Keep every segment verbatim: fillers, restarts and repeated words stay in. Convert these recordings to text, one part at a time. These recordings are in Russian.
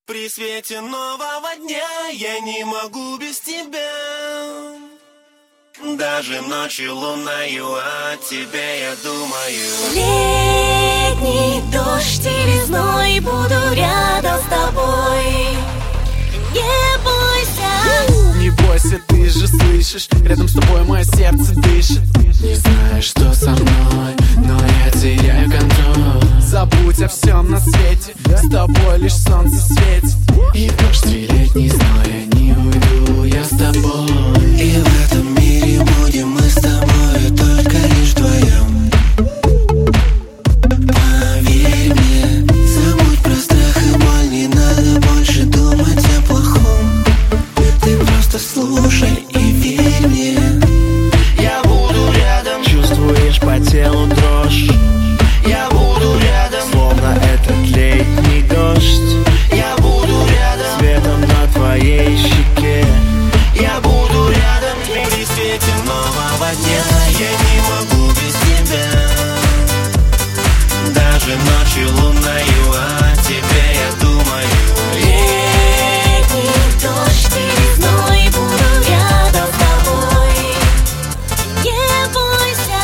При свете нового дня я не могу без тебя. Даже ночью лунною о тебе я думаю. Летний дождь и весной буду рядом с тобой. Не бойся. Не бойся, ты же слышишь, рядом с тобой мое сердце дышит. Не знаешь, что со мной, но я теряю контроль. Забудь о всем на свете, с тобой лишь солнце светит. И в дождь и летний зной я не уйду, я с тобой. И в этом мире будем мы с тобой только лишь вдвоем. Поверь мне, забудь про страх и боль, не надо больше думать о плохом. Ты просто слушай и верь мне. Я буду рядом. Чувствуешь по телу дрожь? Я буду рядом. Словно этот летний дождь. Я буду рядом. Светом на твоей щеке. Я буду рядом. При свете нового дня я не могу без тебя. Даже ночью лунною о тебе я думаю. Летний дождь и весной буду рядом с тобой. Не бойся.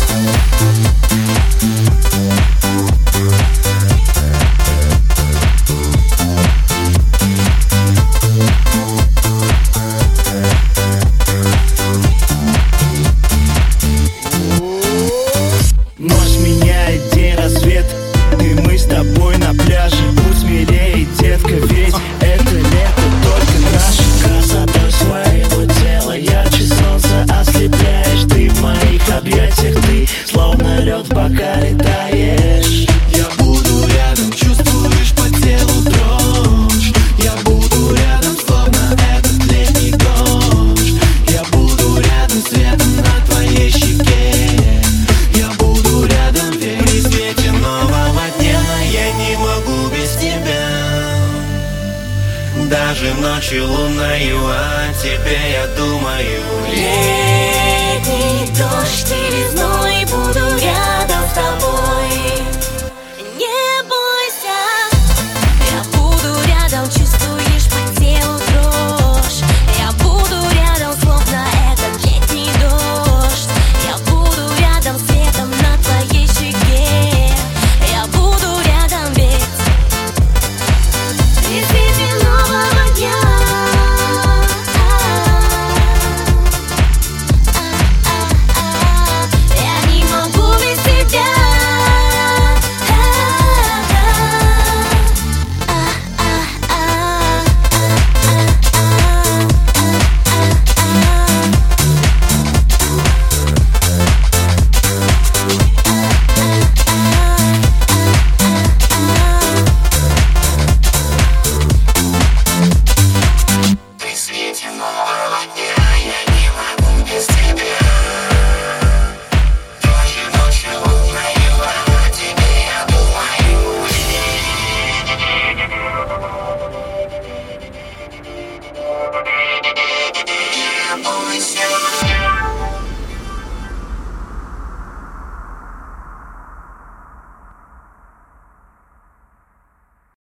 Ночь меняет день, рассвет, и мы с тобой на пляже. Будь смелее, детка, ведь это лето только наше. Красотой своего тела ярче солнца ослепляешь. Ты в моих объятиях, ты словно лед в бокале таешь. Я буду рядом, чувствуешь по телу дрожь. Я буду рядом, словно этот летний дождь. Я буду рядом, светом на твоей щеке. Я буду рядом, ведь при свете нового дня я не могу без тебя. Даже ночью лунною о тебе я думаю. Летний дождь и весной буду рядом с тобой.